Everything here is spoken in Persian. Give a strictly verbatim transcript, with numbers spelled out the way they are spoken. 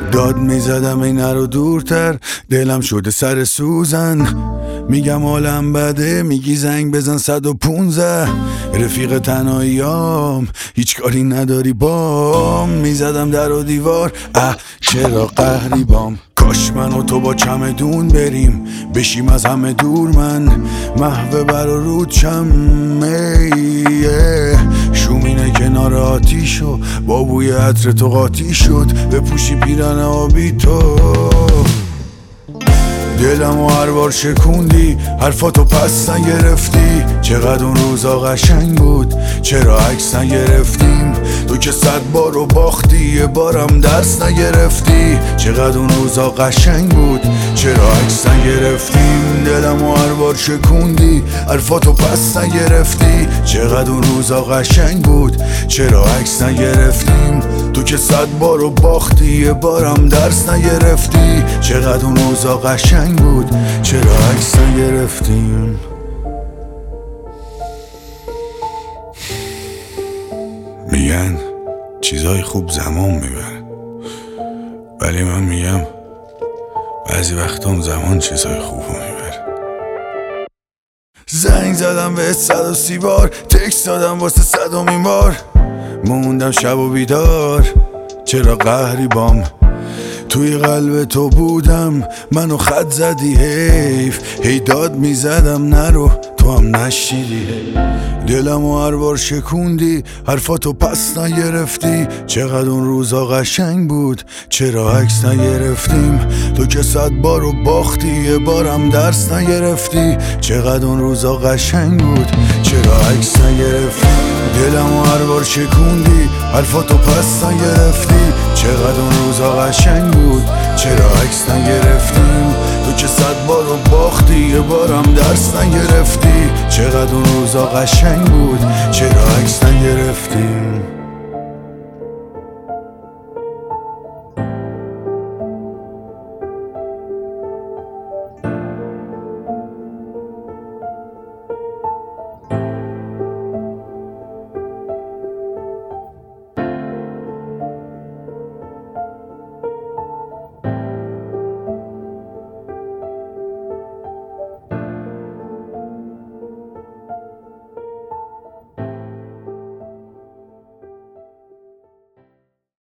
داد میزدم این رو دورتر، دلم شده سر سوزن. میگم حالم بده، میگی زنگ بزن صد و پونزه. رفیق تنهاییام هیچ کاری نداری بام. میزدم در و دیوار، اه چرا قهری بام. کاش من و تو با چمدون بریم، بشیم از همه دور. من محو بر و رود شم، شومینه کنار آتیشو با بوی عطر تو قاطی شد. بپوشی پیرن آبی تو، دلم و هر بار شکوندی، حرفاتو پس نگرفتی. چقدر اون روزا قشنگ بود، چرا عکس نگرفتیم؟ تو که صد بار رو باختی، یه بارم درس نگرفتی. چقدر اون روزا قشنگ بود، چرا عکس نگرفتیم؟ دلم و هر بار شکوندی، حرفاتو پس نگرفتی. چقدر اون روزا قشنگ بود، چرا عکس نگرفتیم؟ تو که صد بار رو باختی، یه بارم درس نگرفتی. چقدر اون روزا قشنگ بود، چرا عکس نگرفتیم؟ میگن چیزای خوب زمان میبره، ولی من میگم بعضی وقتا اون زمان چیزای خوب میبره. زنگ زدم به صد و سی بار، تکست دادم واسه صدومین بار. موندم شب و بیدار، چرا قهری بام؟ توی قلب تو بودم، منو خط زدی حیف. هی داد میزدم نرو، تو هم نشیدی. دلم و هر بار شکوندی، حرفاتو پس نگرفتی. چقدر اون روزا قشنگ بود، چرا عکس نگرفتیم؟ تو که صد بار رو باختی، یه بارم درس نگرفتی. چقدر اون روزا قشنگ بود، چرا عکس نگرفتی؟ دلم و هر بار شکوندی، حرفاتو پس نگرفتی. چقدر اون روزا قشنگ بود، چرا عکس نگرفتیم؟ تو که صد بار رو باختی، یه بارم درس نگرفتی. چقدر اون روزا قشنگ بود، چرا عکس نگرفتیم؟